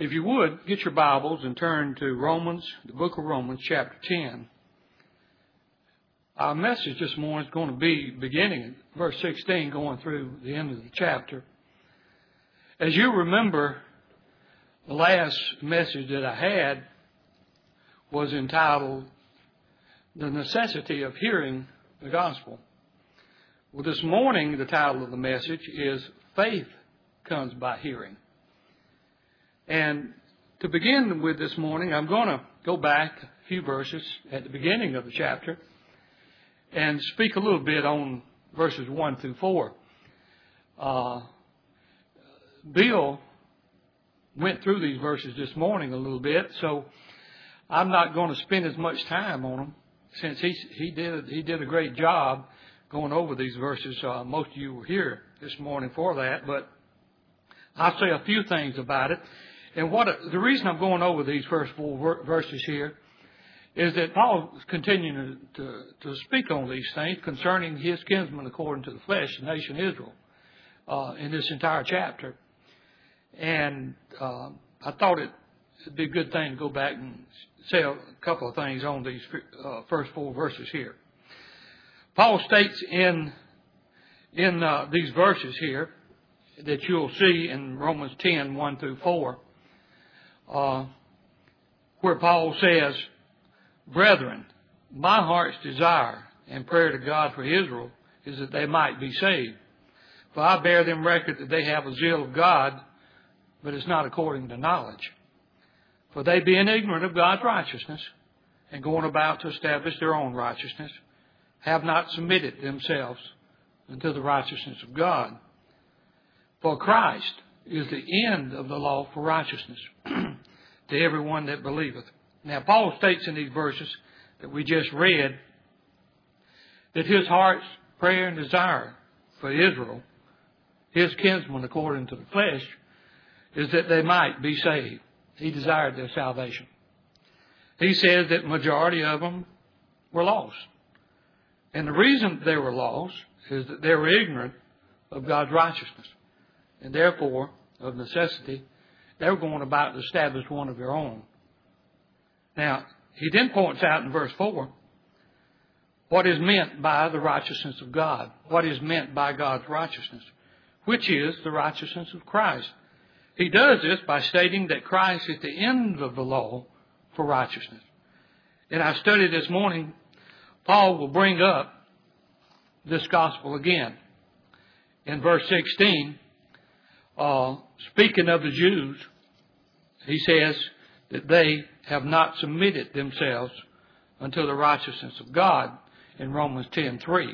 If you would, get your Bibles and turn to Romans, the book of Romans, chapter 10. Our message this morning is going to be beginning at verse 16, going through the end of the chapter. As you remember, the last message that I had was entitled, The Necessity of Hearing the Gospel. Well, this morning, the title of the message is Faith Comes by Hearing. And to begin with this morning, I'm going to go back a few verses at the beginning of the chapter and speak a little bit on verses 1 through 4. Bill went through these verses this morning a little bit, so I'm not going to spend as much time on them since he did a great job going over these verses. Most of you were here this morning for that, but I'll say a few things about it. And the reason I'm going over these first four verses here is that Paul is continuing to speak on these things concerning his kinsman according to the flesh, the nation Israel, in this entire chapter. And I thought it'd be a good thing to go back and say a couple of things on these first four verses here. Paul states in these verses here that you'll see in Romans 10, 1 through 4, where Paul says, Brethren, my heart's desire and prayer to God for Israel is that they might be saved. For I bear them record that they have a zeal of God, but it's not according to knowledge. For they being ignorant of God's righteousness and going about to establish their own righteousness, have not submitted themselves unto the righteousness of God. For Christ is the end of the law for righteousness to everyone that believeth. Now, Paul states in these verses that we just read that his heart's prayer and desire for Israel, his kinsmen according to the flesh, is that they might be saved. He desired their salvation. He says that majority of them were lost. And the reason they were lost is that they were ignorant of God's righteousness. And therefore, of necessity, they were going about to establish one of their own. Now, he then points out in verse 4 what is meant by the righteousness of God. What is meant by God's righteousness, which is the righteousness of Christ. He does this by stating that Christ is the end of the law for righteousness. In our study this morning, Paul will bring up this gospel again. In verse 16, speaking of the Jews, he says that they have not submitted themselves unto the righteousness of God in Romans 10:3.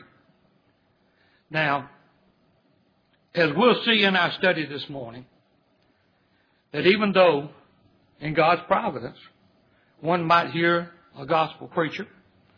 Now, as we'll see in our study this morning, that even though in God's providence one might hear a gospel preacher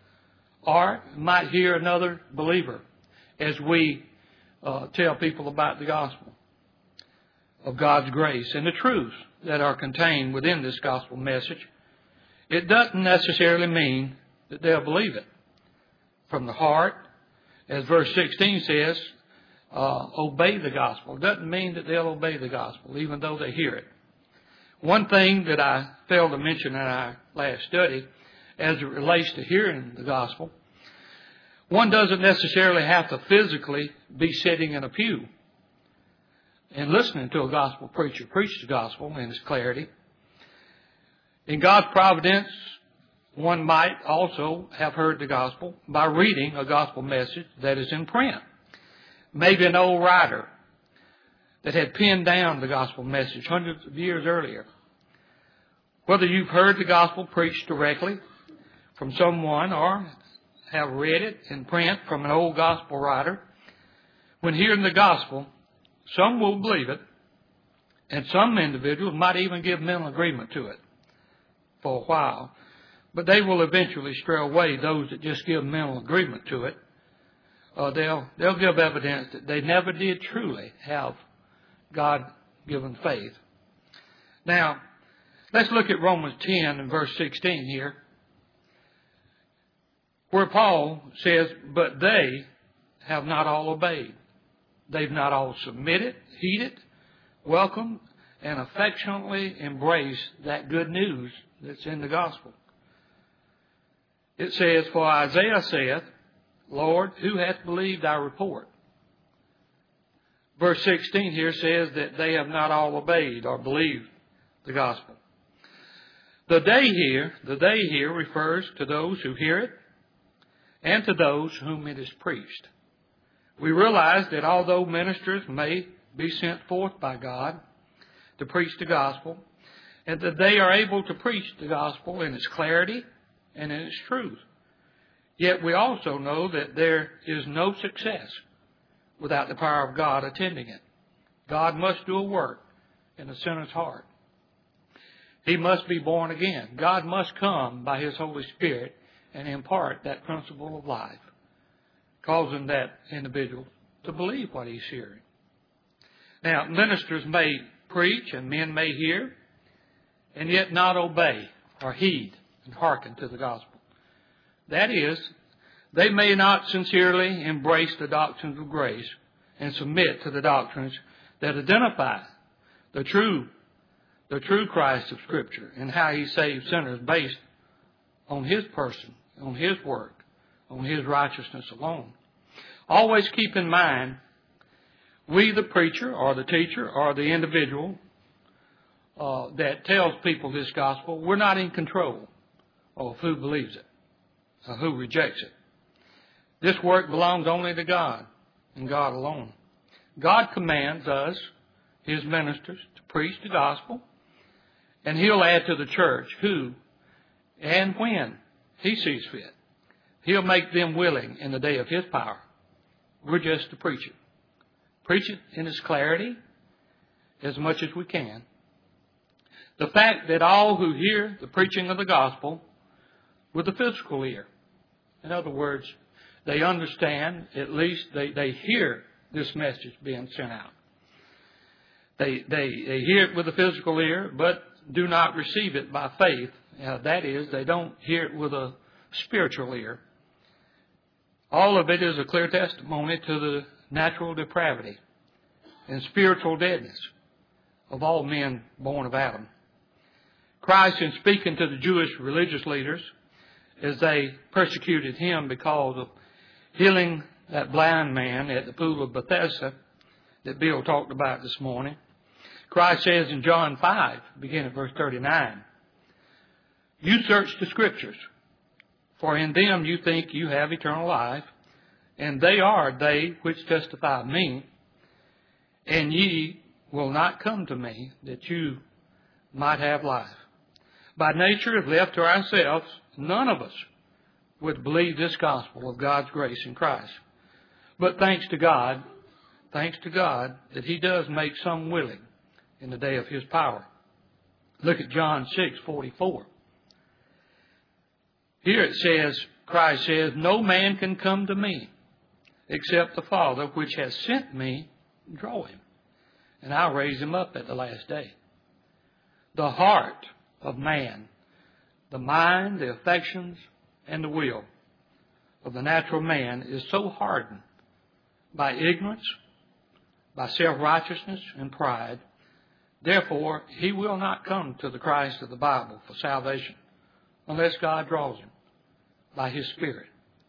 or might hear another believer as we tell people about the gospel of God's grace and the truths that are contained within this gospel message, it doesn't necessarily mean that they'll believe it from the heart. As verse 16 says, obey the gospel. It doesn't mean that they'll obey the gospel, even though they hear it. One thing that I failed to mention in our last study, as it relates to hearing the gospel, one doesn't necessarily have to physically be sitting in a pew and listening to a gospel preacher preach the gospel in its clarity. In God's providence, one might also have heard the gospel by reading a gospel message that is in print. Maybe an old writer that had penned down the gospel message hundreds of years earlier. Whether you've heard the gospel preached directly from someone or have read it in print from an old gospel writer, when hearing the gospel, some will believe it, and some individuals might even give mental agreement to it for a while. But they will eventually stray away, those that just give mental agreement to it. They'll give evidence that they never did truly have God-given faith. Now, let's look at Romans 10 and verse 16 here, where Paul says, but they have not all obeyed. They've not all submitted, heeded, welcomed, and affectionately embrace that good news that's in the gospel. It says, "For Isaiah saith, Lord, who hath believed our report?" Verse 16 here says that they have not all obeyed or believed the gospel. The day here refers to those who hear it and to those whom it is preached. We realize that although ministers may be sent forth by God to preach the gospel, and that they are able to preach the gospel in its clarity and in its truth, yet we also know that there is no success without the power of God attending it. God must do a work in the sinner's heart. He must be born again. God must come by His Holy Spirit and impart that principle of life, causing that individual to believe what he's hearing. Now, ministers may preach and men may hear, and yet not obey or heed and hearken to the gospel. That is, they may not sincerely embrace the doctrines of grace and submit to the doctrines that identify the true Christ of Scripture and how He saves sinners based on His person, on His work, on His righteousness alone. Always keep in mind, we, the preacher or the teacher or the individual that tells people this gospel, we're not in control of who believes it or who rejects it. This work belongs only to God and God alone. God commands us, His ministers, to preach the gospel, and He'll add to the church who and when He sees fit. He'll make them willing in the day of His power. We're just to preach it. Preach it in its clarity as much as we can. The fact that all who hear the preaching of the gospel with the physical ear, in other words, they understand, at least they hear this message being sent out. They hear it with the physical ear, but do not receive it by faith. That is, they don't hear it with a spiritual ear. All of it is a clear testimony to the natural depravity and spiritual deadness of all men born of Adam. Christ, in speaking to the Jewish religious leaders as they persecuted Him because of healing that blind man at the pool of Bethesda that Bill talked about this morning, Christ says in John 5, beginning at verse 39, "You search the Scriptures, for in them you think you have eternal life, and they are they which testify of me. And ye will not come to me that you might have life. By nature, if left to ourselves, none of us would believe this gospel of God's grace in Christ. But thanks to God that He does make some willing in the day of His power." Look at John 6:44. Here it says, Christ says, "No man can come to me except the Father which has sent me draw him, and I'll raise him up at the last day." The heart of man, the mind, the affections, and the will of the natural man is so hardened by ignorance, by self-righteousness and pride. Therefore, he will not come to the Christ of the Bible for salvation unless God draws him by His Spirit.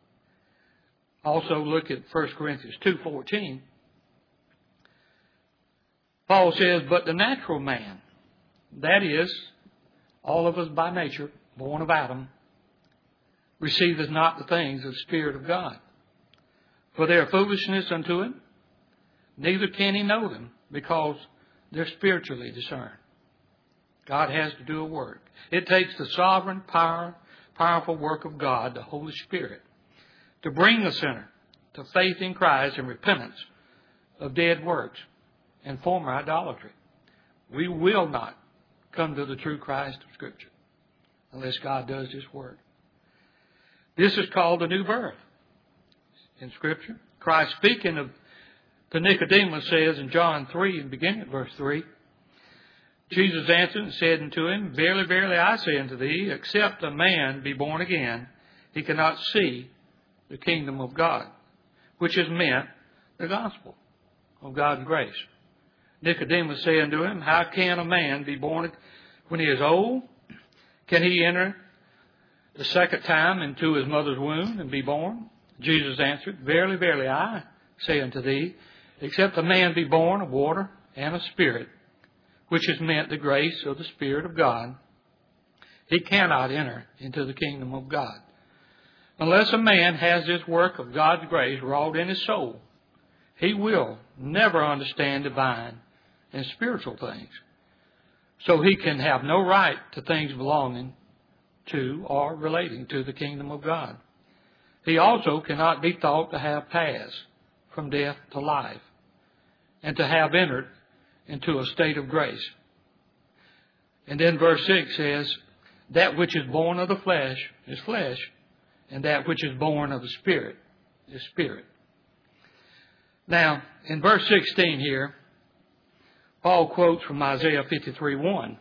Also look at 1 Corinthians 2:14. Paul says, "But the natural man," that is, all of us by nature, born of Adam, "receiveth not the things of the Spirit of God. For they are foolishness unto him, neither can he know them, because they're spiritually discerned." God has to do a work. It takes the sovereign, powerful work of God, the Holy Spirit, to bring the sinner to faith in Christ and repentance of dead works and former idolatry. We will not come to the true Christ of Scripture unless God does this work. This is called the new birth in Scripture. Christ, speaking to Nicodemus, says in John 3, and beginning at verse 3, Jesus answered and said unto him, "Verily, verily, I say unto thee, except a man be born again, he cannot see the kingdom of God," which is meant the gospel of God's grace. Nicodemus said unto him, How can a man be born when he is old? Can he enter the second time into his mother's womb and be born? Jesus answered, Verily, verily, I say unto thee, except a man be born of water and of Spirit, which is meant the grace of the Spirit of God, he cannot enter into the kingdom of God. Unless a man has this work of God's grace wrought in his soul, he will never understand divine and spiritual things. So he can have no right to things belonging to or relating to the kingdom of God. He also cannot be thought to have passed from death to life and to have entered into a state of grace. And then verse 6 says, That which is born of the flesh is flesh, and that which is born of the Spirit is spirit. Now, in verse 16 here, Paul quotes from Isaiah 53:1.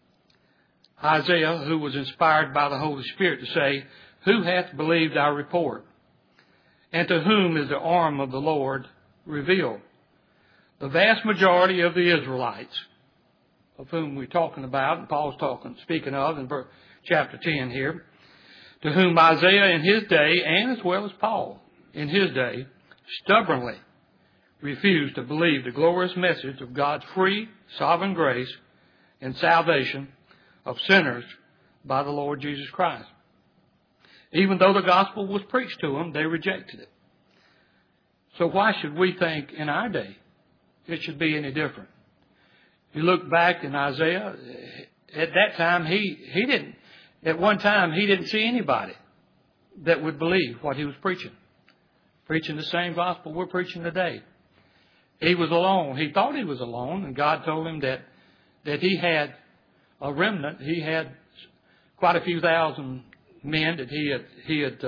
Isaiah, who was inspired by the Holy Spirit to say, Who hath believed our report? And to whom is the arm of the Lord revealed? The vast majority of the Israelites, of whom we're talking about, and Paul's speaking of in chapter 10 here, to whom Isaiah in his day, and as well as Paul in his day, stubbornly refused to believe the glorious message of God's free, sovereign grace and salvation of sinners by the Lord Jesus Christ. Even though the gospel was preached to them, they rejected it. So why should we think in our day it should be any different? You look back in Isaiah, at that time at one time he didn't see anybody that would believe what he was preaching. Preaching the same gospel we're preaching today. He was alone. He thought he was alone, and God told him that he had a remnant. He had quite a few thousand men that he had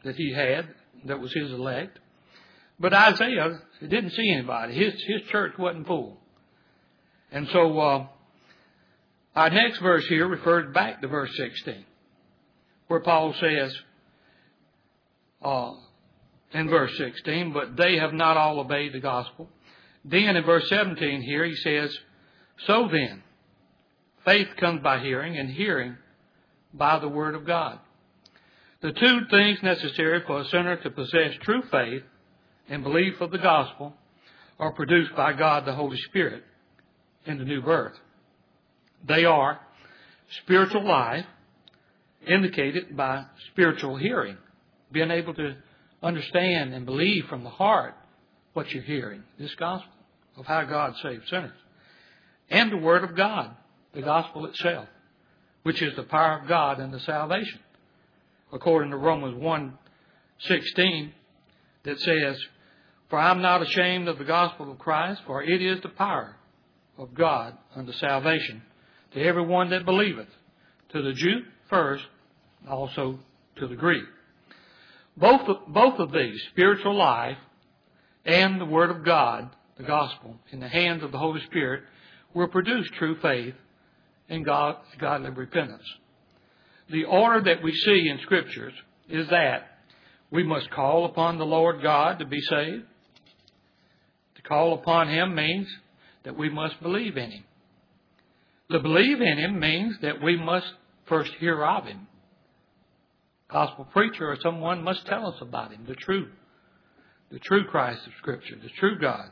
that was his elect. But Isaiah didn't see anybody. His church wasn't full. And so our next verse here refers back to verse 16, where Paul says in verse 16, But they have not all obeyed the gospel. Then in verse 17 here he says, So then, faith comes by hearing, and hearing by the word of God. The two things necessary for a sinner to possess true faith and belief of the gospel are produced by God the Holy Spirit in the new birth. They are spiritual life, indicated by spiritual hearing, being able to understand and believe from the heart what you're hearing, this gospel of how God saves sinners. And the Word of God, the gospel itself, which is the power of God unto salvation. According to Romans 1:16, that says, For I am not ashamed of the gospel of Christ, for it is the power of God unto salvation to everyone that believeth, to the Jew first, also to the Greek. Both of these, spiritual life and the Word of God, the gospel, in the hands of the Holy Spirit, will produce true faith and godly repentance. The order that we see in Scriptures is that we must call upon the Lord God to be saved. To call upon Him means that we must believe in Him. To believe in Him means that we must first hear of Him. Gospel preacher or someone must tell us about Him, the true Christ of Scripture, the true God.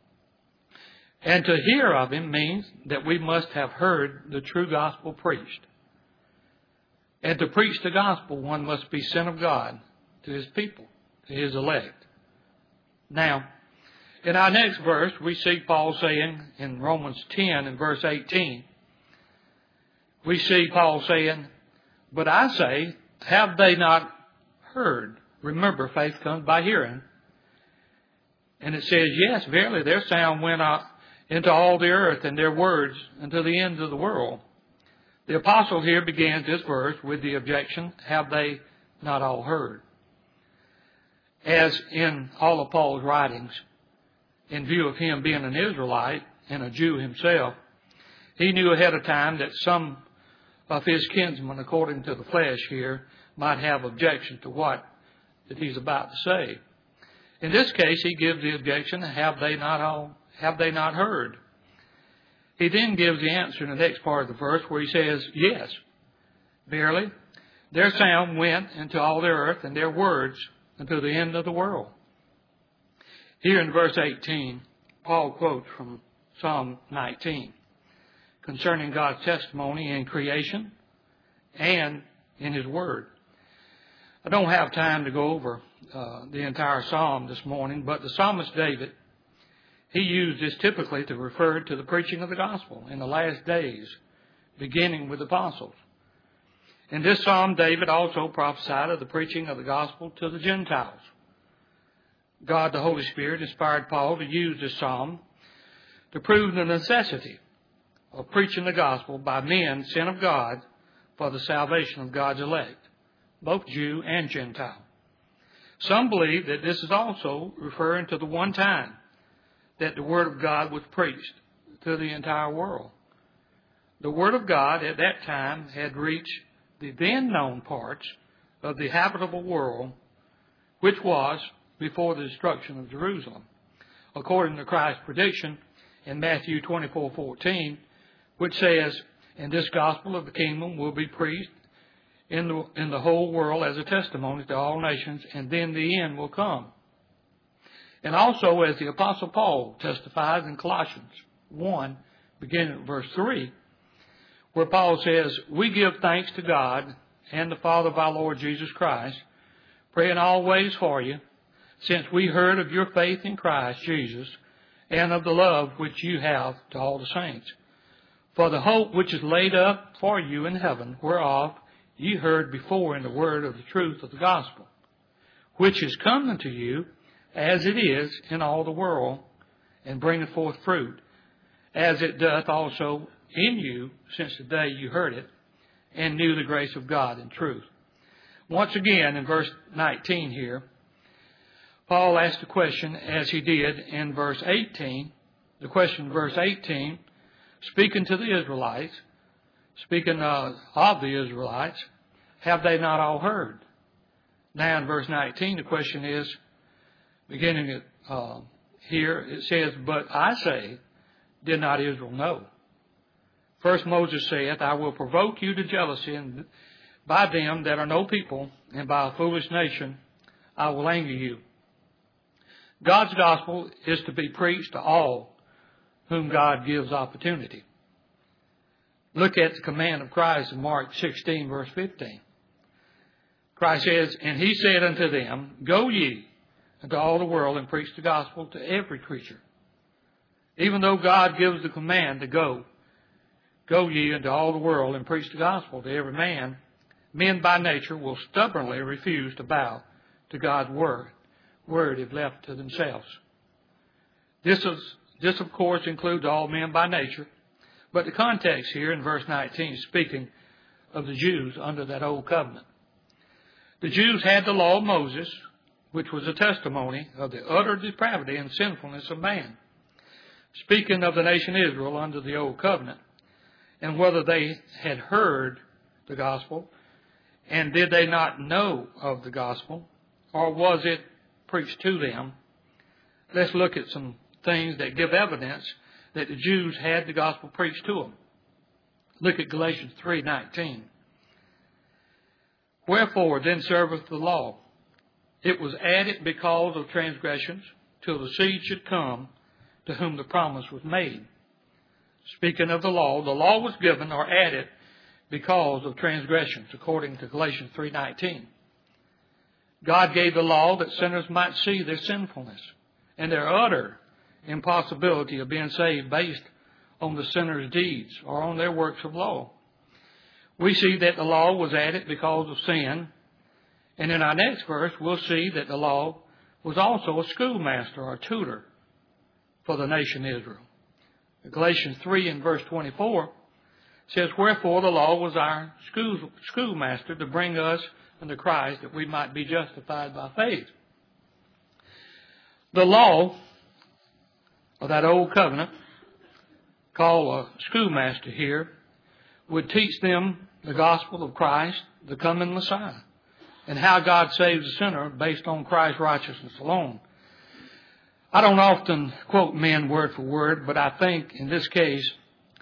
And to hear of Him means that we must have heard the true gospel preached. And to preach the gospel, one must be sent of God to His people, to His elect. Now, in our next verse, we see Paul saying in Romans 10 and verse 18, we see Paul saying, But I say, have they not heard? Remember, faith comes by hearing. And it says, Yes, verily, their sound went out into all the earth, and their words unto the ends of the world. The apostle here begins this verse with the objection, have they not all heard? As in all of Paul's writings, in view of him being an Israelite and a Jew himself, he knew ahead of time that some of his kinsmen, according to the flesh here, might have objection to what that he's about to say. In this case, he gives the objection, have they not heard? he then gives the answer in the next part of the verse where he says, yes, verily, their sound went into all the earth and their words until the end of the world. Here in verse 18, Paul quotes from Psalm 19 concerning God's testimony in creation and in His Word. I don't have time to go over the entire psalm this morning, but the psalmist David, he used this typically to refer to the preaching of the gospel in the last days, beginning with the apostles. In this psalm, David also prophesied of the preaching of the gospel to the Gentiles. God, the Holy Spirit, inspired Paul to use this psalm to prove the necessity of preaching the gospel by men sent of God for the salvation of God's elect, both Jew and Gentile. Some believe that this is also referring to the one time that the Word of God was preached to the entire world. The Word of God at that time had reached the then known parts of the habitable world, which was before the destruction of Jerusalem, according to Christ's prediction in Matthew 24:14, which says, "And this gospel of the kingdom will be preached in the whole world as a testimony to all nations, and then the end will come." And also, as the Apostle Paul testifies in Colossians 1, beginning at verse 3, where Paul says, "We give thanks to God and the Father of our Lord Jesus Christ, praying always for you, since we heard of your faith in Christ Jesus and of the love which you have to all the saints. For the hope which is laid up for you in heaven, whereof ye heard before in the word of the truth of the gospel, which is come unto you as it is in all the world, and bringeth forth fruit, as it doth also in you since the day you heard it, and knew the grace of God in truth." Once again, in verse 19 here, Paul asked a question as he did in verse 18. The question in verse 18, speaking to the Israelites, speaking of the Israelites, have they not all heard? Now in verse 19, the question is, beginning at here, it says, "But I say, did not Israel know? First Moses saith, I will provoke you to jealousy, and by them that are no people, and by a foolish nation, I will anger you." God's gospel is to be preached to all whom God gives opportunity. Look at the command of Christ in Mark 16, verse 15. Christ says, "And he said unto them, Go ye into all the world and preach the gospel to every creature." Even though God gives the command to go ye into all the world and preach the gospel to every man, men by nature will stubbornly refuse to bow to God's word if left to themselves. This of course includes all men by nature, but the context here in verse 19 is speaking of the Jews under that old covenant. The Jews had the law of Moses, which was a testimony of the utter depravity and sinfulness of man, speaking of the nation Israel under the old covenant, and whether they had heard the gospel, and did they not know of the gospel, or was it preached to them. Let's look at some things that give evidence that the Jews had the gospel preached to them. Look at Galatians 3:19. "Wherefore then serveth the law? It was added because of transgressions, till the seed should come to whom the promise was made." Speaking of the law was given or added because of transgressions, according to Galatians 3:19. God gave the law that sinners might see their sinfulness and their utter impossibility of being saved based on the sinner's deeds or on their works of law. We see that the law was added because of sin, and in our next verse we'll see that the law was also a schoolmaster or tutor for the nation Israel. Galatians 3 and verse 24 says, "Wherefore the law was our schoolmaster to bring us unto Christ, that we might be justified by faith." The law of that old covenant, called a schoolmaster here, would teach them the gospel of Christ, the coming Messiah, and how God saves a sinner based on Christ's righteousness alone. I don't often quote men word for word, but I think in this case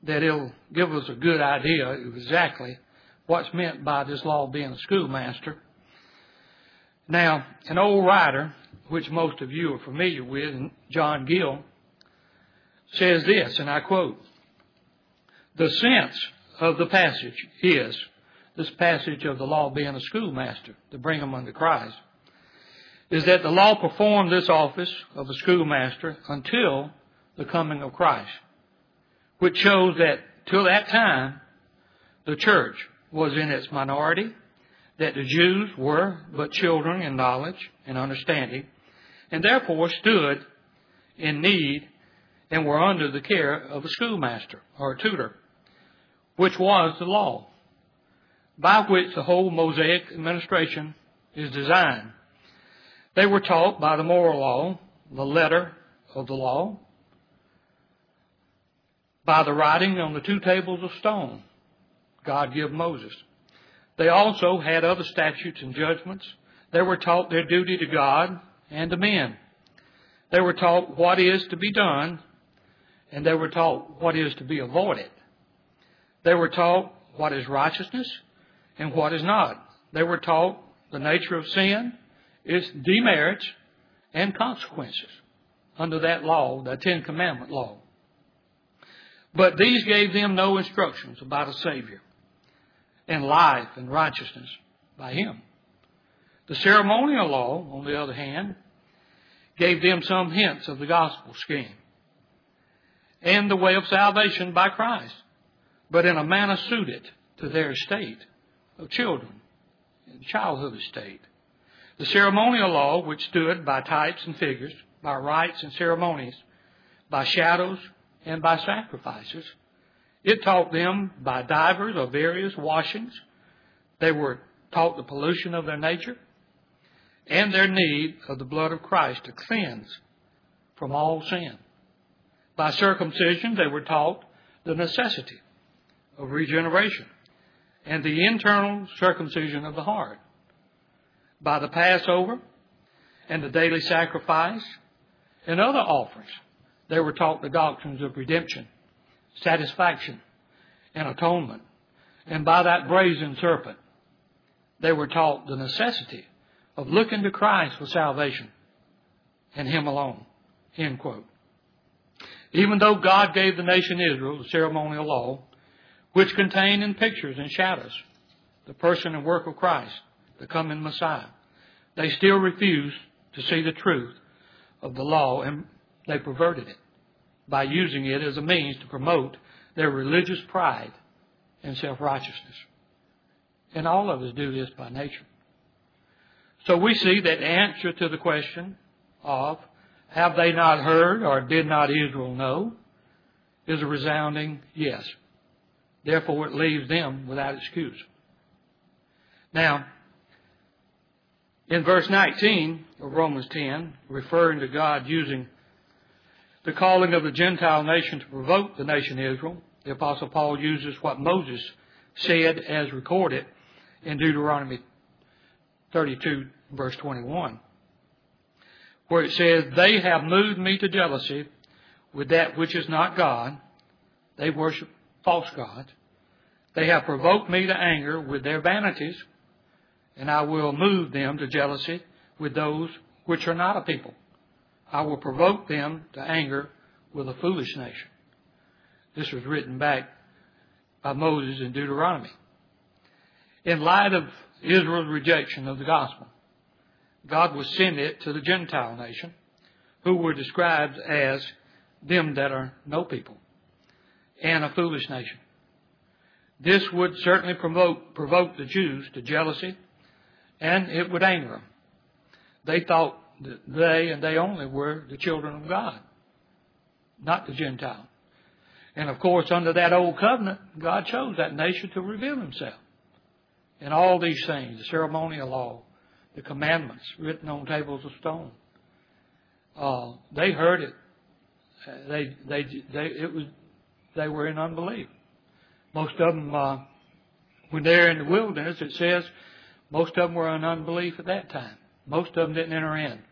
that it'll give us a good idea of exactly what's meant by this law being a schoolmaster. Now, an old writer, which most of you are familiar with, John Gill, says this, and I quote, "The sense of the passage is," this passage of the law being a schoolmaster to bring them unto Christ, "is that the law performed this office of a schoolmaster until the coming of Christ, which shows that till that time the church was in its minority, that the Jews were but children in knowledge and understanding, and therefore stood in need and were under the care of a schoolmaster or a tutor, which was the law, by which the whole Mosaic administration is designed. They were taught by the moral law, the letter of the law, by the writing on the 2 tables of stone God gave Moses. They also had other statutes and judgments. They were taught their duty to God and to men. They were taught what is to be done, and they were taught what is to be avoided. They were taught what is righteousness and what is not. They were taught the nature of sin, its demerits, and consequences under that law, the 10 Commandment law. But these gave them no instructions about a Savior and life and righteousness by Him. The ceremonial law, on the other hand, gave them some hints of the gospel scheme and the way of salvation by Christ, but in a manner suited to their estate of children, childhood estate. The ceremonial law, which stood by types and figures, by rites and ceremonies, by shadows and by sacrifices, it taught them by divers or various washings. They were taught the pollution of their nature and their need of the blood of Christ to cleanse from all sin. By circumcision, they were taught the necessity of regeneration and the internal circumcision of the heart. By the Passover and the daily sacrifice and other offerings, they were taught the doctrines of redemption, satisfaction, and atonement. And by that brazen serpent, they were taught the necessity of looking to Christ for salvation and Him alone. End quote. Even though God gave the nation Israel the ceremonial law, which contained in pictures and shadows the person and work of Christ, the coming Messiah, they still refused to see the truth of the law, and they perverted it by using it as a means to promote their religious pride and self-righteousness. And all of us do this by nature. So we see that the answer to the question of have they not heard or did not Israel know is a resounding yes. Therefore, it leaves them without excuse. Now, in verse 19 of Romans 10, referring to God using the calling of the Gentile nation to provoke the nation Israel, the Apostle Paul uses what Moses said as recorded in Deuteronomy 32, verse 21, where it says, "They have moved me to jealousy with that which is not God." They worship false gods. "They have provoked me to anger with their vanities, and I will move them to jealousy with those which are not a people. I will provoke them to anger with a foolish nation." This was written back by Moses in Deuteronomy. In light of Israel's rejection of the gospel, God would send it to the Gentile nation, who were described as them that are no people, and a foolish nation. This would certainly provoke the Jews to jealousy, and it would anger them. They thought that they and they only were the children of God, not the Gentile. And of course, under that old covenant, God chose that nation to reveal Himself. And all these things, the ceremonial law, the commandments written on tables of stone, they heard it. They were in unbelief. Most of them, when they're in the wilderness, it says most of them were in unbelief at that time. Most of them didn't enter in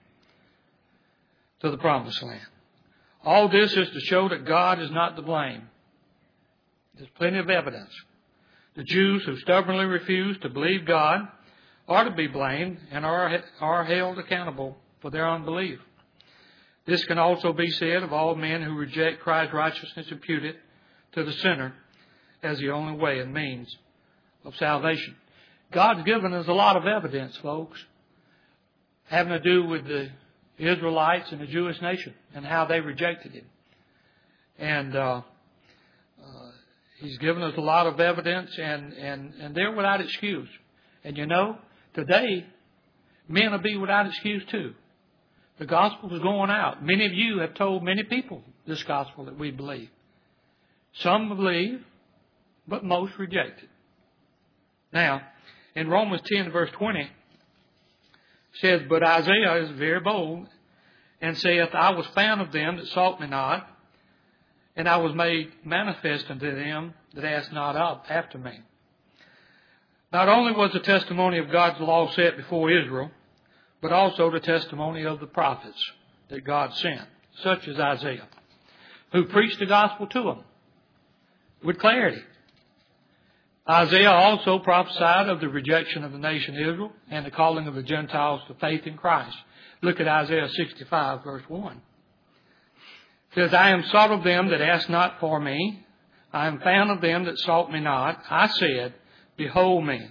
to the promised land. All this is to show that God is not to blame There's plenty of evidence. The Jews who stubbornly refuse to believe God are to be blamed and are held accountable for their unbelief. This can also be said of all men who reject Christ's righteousness imputed to the sinner as the only way and means of salvation. God's given us a lot of evidence, folks, having to do with the Israelites and the Jewish nation and how they rejected Him. And He's given us a lot of evidence, and they're without excuse. And you know, today, men will be without excuse too. The gospel is going out. Many of you have told many people this gospel that we believe. Some believe, but most reject it. Now, in Romans 10, verse 20, it says, But Isaiah is very bold, and saith, I was found of them that sought me not, and I was made manifest unto them that asked not after me. Not only was the testimony of God's law set before Israel, but also the testimony of the prophets that God sent, such as Isaiah, who preached the gospel to them with clarity. Isaiah also prophesied of the rejection of the nation Israel and the calling of the Gentiles to faith in Christ. Look at Isaiah 65, verse 1. It says, I am sought of them that asked not for me. I am found of them that sought me not. I said, behold me,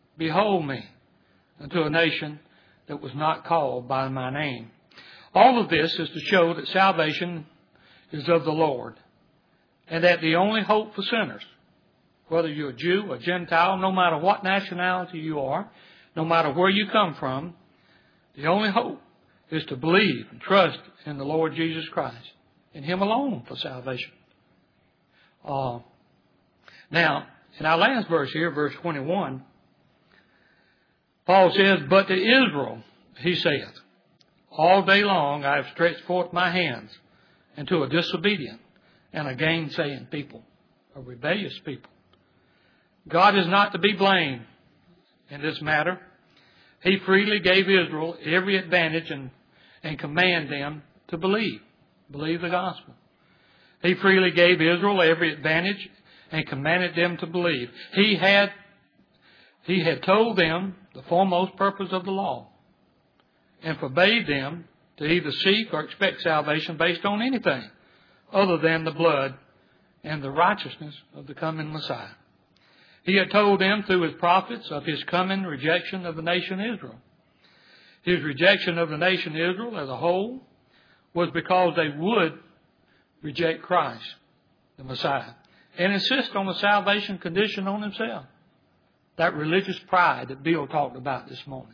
unto a nation that was not called by my name. All of this is to show that salvation is of the Lord, and that the only hope for sinners, whether you're a Jew, a Gentile, no matter what nationality you are, no matter where you come from, the only hope is to believe and trust in the Lord Jesus Christ, in Him alone for salvation. Now, in our last verse here, verse 21, Paul says, But to Israel, he saith, All day long I have stretched forth my hands unto a disobedient and a gainsaying people, a rebellious people. God is not to be blamed in this matter. He freely gave Israel every advantage and commanded them to believe the gospel. He freely gave Israel every advantage and commanded them to believe. He had told them the foremost purpose of the law and forbade them to either seek or expect salvation based on anything other than the blood and the righteousness of the coming Messiah. He had told them through His prophets of His coming rejection of the nation Israel. His rejection of the nation Israel as a whole was because they would reject Christ, the Messiah, and insist on the salvation condition on themselves. That religious pride that Bill talked about this morning.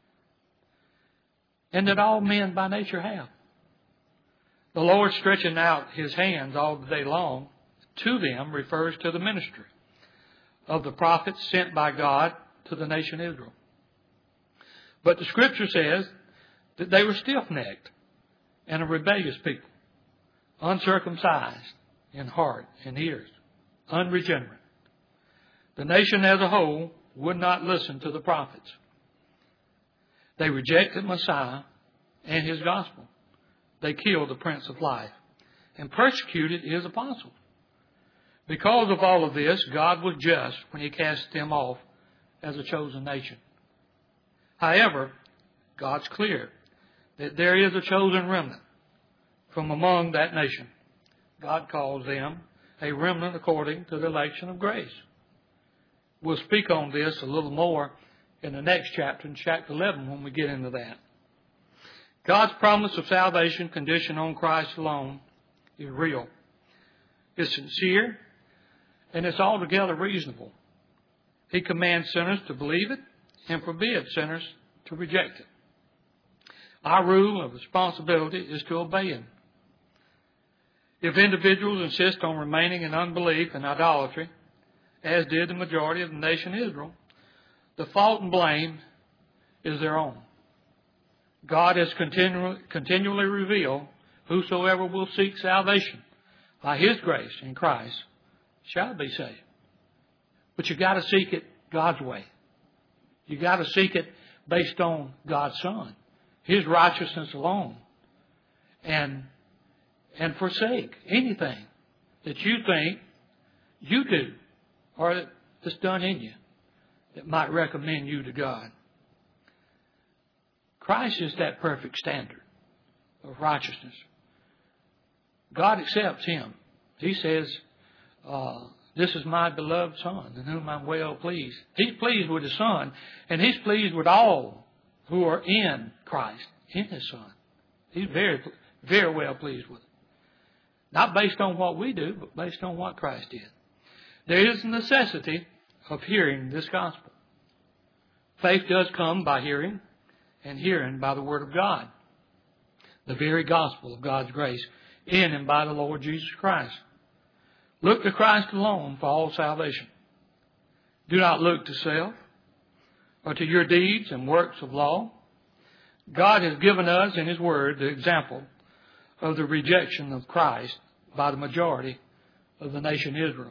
And that all men by nature have. The Lord stretching out His hands all the day long to them refers to the ministry of the prophets sent by God to the nation Israel. But the Scripture says that they were stiff-necked and a rebellious people, uncircumcised in heart and ears, unregenerate. The nation as a whole would not listen to the prophets. They rejected Messiah and His gospel. They killed the Prince of Life and persecuted His apostles. Because of all of this, God was just when He cast them off as a chosen nation. However, God's clear that there is a chosen remnant from among that nation. God calls them a remnant according to the election of grace. We'll speak on this a little more in the next chapter, in chapter 11, when we get into that. God's promise of salvation conditioned on Christ alone is real. It's sincere, and it's altogether reasonable. He commands sinners to believe it and forbids sinners to reject it. Our rule of responsibility is to obey Him. If individuals insist on remaining in unbelief and idolatry, as did the majority of the nation Israel, the fault and blame is their own. God has continually revealed whosoever will seek salvation by His grace in Christ shall be saved. But you got to seek it God's way. You got to seek it based on God's Son, His righteousness alone, and forsake anything that you think you do, or that's done in you, that might recommend you to God. Christ is that perfect standard of righteousness. God accepts him. He says, this is my beloved Son, in whom I'm well pleased. He's pleased with his Son, and he's pleased with all who are in Christ, in his Son. He's very, very well pleased with it. Not based on what we do, but based on what Christ did. There is a necessity of hearing this gospel. Faith does come by hearing, and hearing by the Word of God. The very gospel of God's grace in and by the Lord Jesus Christ. Look to Christ alone for all salvation. Do not look to self or to your deeds and works of law. God has given us in His Word the example of the rejection of Christ by the majority of the nation Israel.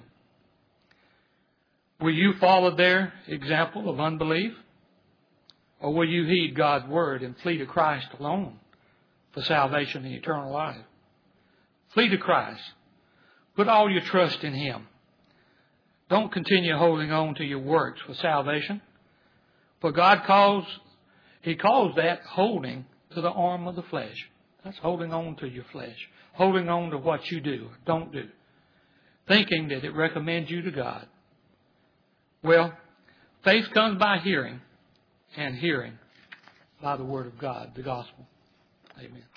Will you follow their example of unbelief? Or will you heed God's Word and flee to Christ alone for salvation and eternal life? Flee to Christ. Put all your trust in Him. Don't continue holding on to your works for salvation. For God calls that holding to the arm of the flesh. That's holding on to your flesh. Holding on to what you do or don't do. Thinking that it recommends you to God. Well, faith comes by hearing, and hearing by the Word of God, the gospel. Amen.